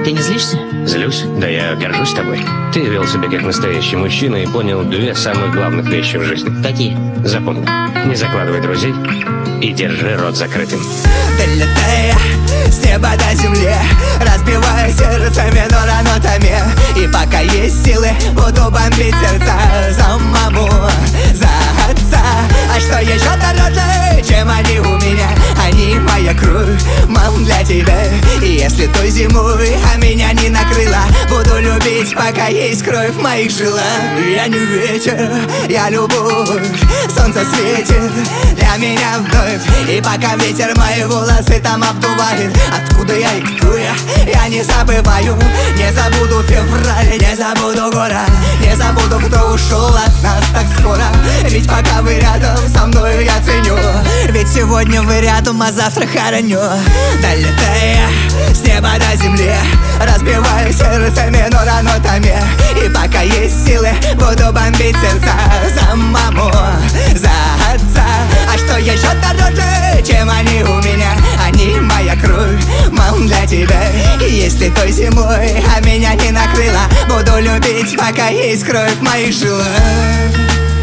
Ты не злишься? Злюсь? Да я горжусь тобой. Ты вел себя как настоящий мужчина и понял две самых главных вещи в жизни. Какие? Запомни, не закладывай друзей и держи рот закрытым. Долетая с неба до земли, разбивая сердце миноранотами. И пока есть силы, буду бомбить сердца за маму, за отца. А что еще дороже, чем они у меня? Они моя кровь, мам, для тебя. И если той зимой, а меня не накрыла, буду любить, пока есть кровь в моих жилах. Я не ветер, я любовь, солнце светит для меня вновь. И пока ветер мои волосы там обдувает, откуда я и кто я не забываю. Не забуду февраль, не забуду город, не забуду, кто ушел от нас так скоро. Ведь пока вы рядом со мной, я ценю. Ведь сегодня вы рядом, а завтра хороню. Долетая с неба до земли, разбиваю сердце миноранотами. И пока есть силы, буду бомбить сердца за маму, за отца. А что еще дороже, чем они у меня? Они моя кровь, мам, для тебя. И если той зимой, а меня не накрыла, буду любить, пока есть кровь в моих жилах.